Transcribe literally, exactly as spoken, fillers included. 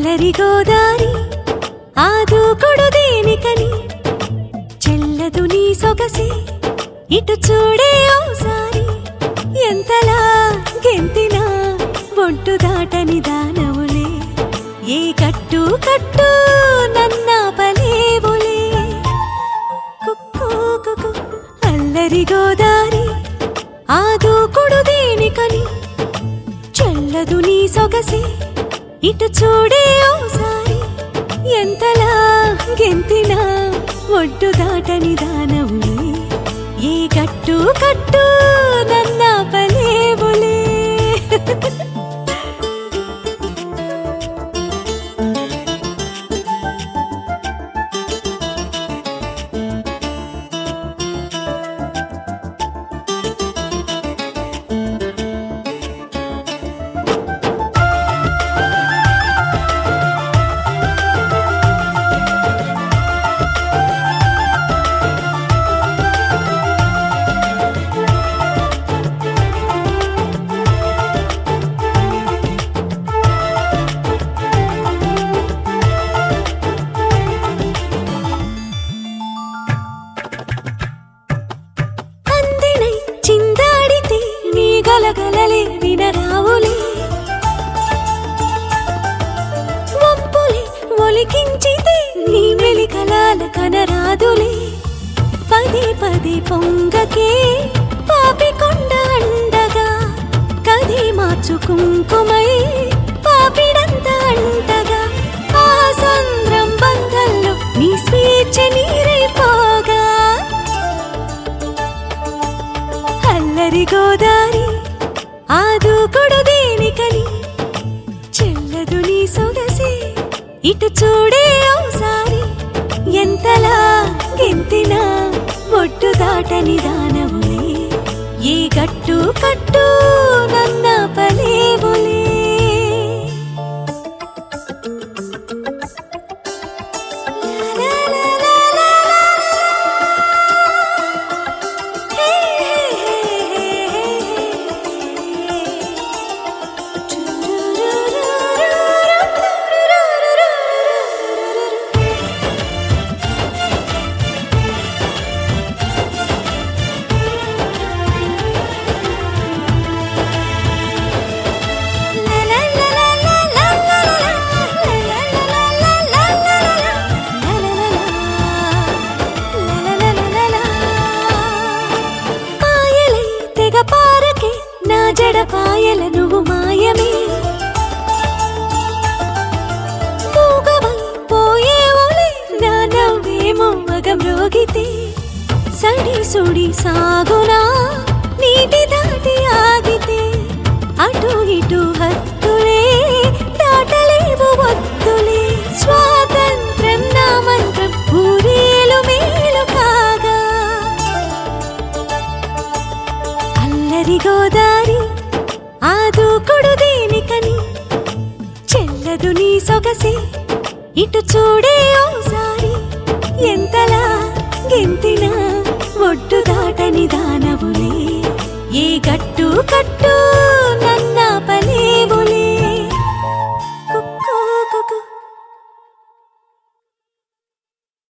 అల్లరి గోదారి ఆ దూకుడు దేనికని చెల్లదు నీ సొగసే ఇటు చూడే ఓసారి ఎంతలా గెంతినా ఒట్టు దాటని దానవులే ఏ కట్టు కట్టు నన్నాపలేవులే కుక్కు కుక్కు అల్లరి గోదారి ఆ దూకుడు దేనికని చెల్లదు నీ సొగసే ఇటు చూడే ఓసారి ఎంతలా గెంతినా ఒడ్డు దాటని దానవులే ఏ కట్టు కట్టు నన్నాపలేవులే గలగలలే వినరావులే ఒప్పులే ఒలికించితే నీ మెలికలాల కనరాదులే పదే పదే పొంగకే పాపికొండ అండగా కదే మార్చు కుంకుమై పాపిడంత అంటగా ఆ సంద్రం బంధంలో నీ స్వేచ్ఛ నీరైపోగా అల్లరి గోదారి ఆ దూకుడు దేనికని చెల్లదు నీ సొగసే ఇటు చూడే ఓసారి ఎంతలా గెంతినా ఒట్టు దాటని దానవులే ఏ గట్టు కట్టు నన్నాపలేవులే పారకే నా జడ పాయల నువ్వు మాయమే మూగవై పోయేవోలే నా నవ్వేమో మగం రోగితే సడి సుడి సాగునా నీటి దాటి ఆగితే అటు ఇటు హత్తులే దాటలేవు వత్తులే స్వాతంత్రం నా మంత్రం ఊరేలు మేలు కాగా అల్లరి గోదారి ఆ దూకుడు దేనికని చెల్లదు నీ సొగసే ఇటు చూడే ఓసారి ఎంతలా గెంతినా ఒడ్డు దాటని దానవులే ఏ గట్టు కట్టు